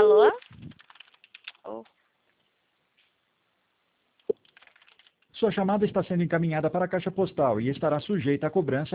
Alô? Oh. Sua chamada está sendo encaminhada para a caixa postal e estará sujeita à cobrança